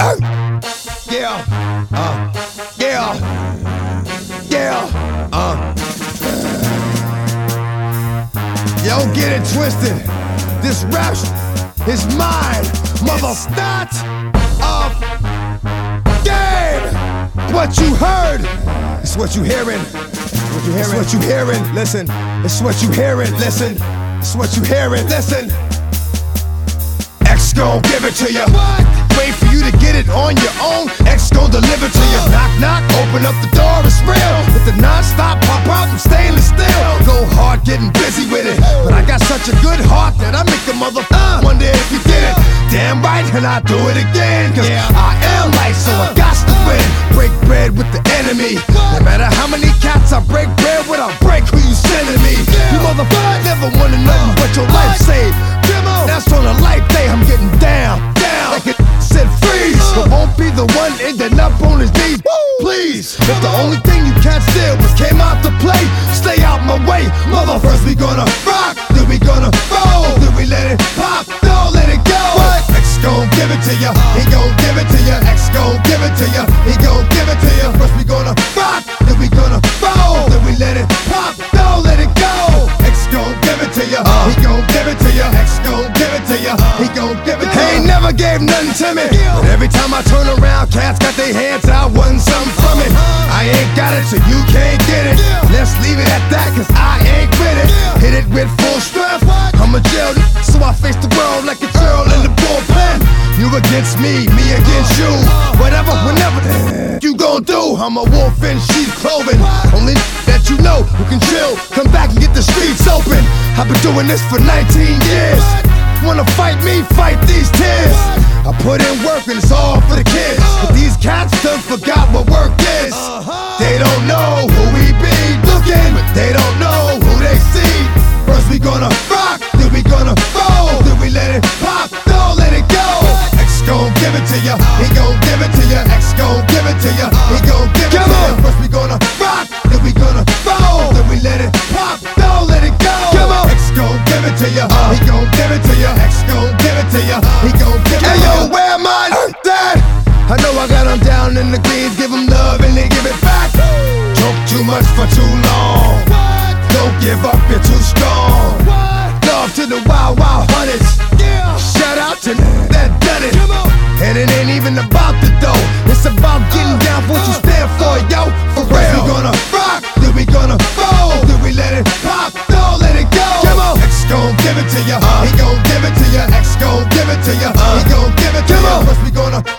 Yeah, yeah, yeah, Yo, get it twisted. This rap is mine, mother. Not of game. What you heard, it's what you hearing. It's what you hearing. Listen, it's what you hearing. Listen, it's what you hearing. Listen. X gon' give it to you. Wait for you to get it on your own. X gon' deliver to you. Knock, knock, open up the door, it's real. With the non-stop pop out from stainless steel. Go hard, getting busy with it. But I got such a good heart that I make a mother wonder if you did it. Damn right, and I do it again. Cause I am light, so I got to win. Break bread with the enemy. No matter how many cats I break bread with, I'll break who you sending me. You motherfuckers never wanted nothing but your life saved. That's on a life day, I'm getting down, like it said freeze. But won't be the one ending up on his knees, please. If the only thing you can't steal was came out to play, stay out my way, mother. First we gonna rock, then we gonna roll, then we let it pop, don't let it go. X gon' give it to ya, he gon' give it to ya. X gon' give it to ya, he gon' give it to ya. First we gonna rock, then we gonna roll, then we let it pop, don't let it go. X gon' give it to ya, he gon' give it to ya. X gon' give it to ya, he gon' give it to ya. He ain't never gave nothing to me, but every time I turn around, cats got their hands out, wanting something from it. I ain't got it, so you can't get it. Let's leave it at that, cause I ain't with it. Hit it with full strength, I'm a jail, so I face the world like a girl in the bullpen. You against me against you. Whatever, whenever you gon' do, I'm a wolf in sheep's clothing. Only that you know who can chill, come back and get the streets open. I've been doing this for 19 years. Wanna fight me, fight these tears. I put in work and it's all for the kids. But these cats done forgot what work is. They don't know who we be looking, but they don't know who they see. First we gonna rock, then we gonna roll, then we let it pop, don't let it go. X gon' give it to ya, he gon' give it to ya. X gon' give it to ya, he gon' give it to ya. First we gonna rock, then we gonna roll, then we let it pop, don't let it go. X gon' give it to ya, he gon' give it to ya. X gon' give it to ya, he gon' give it to ya. Hey yo, where my dad? I know I got them down in the greens, give them love and they give it back. Talk too much for too long. Don't give up, you're too strong. Love to the wild, wild hunters. Shout out to that done it. And it ain't even about the dough, it's about getting down for what you stand for, yo. For real. We gonna rock, then we gonna roll, then we let it pop, don't let it go. X gon' give it to ya, he gon' give it to ya. X gon' give it to ya, he gon' give it to ya. First we gonna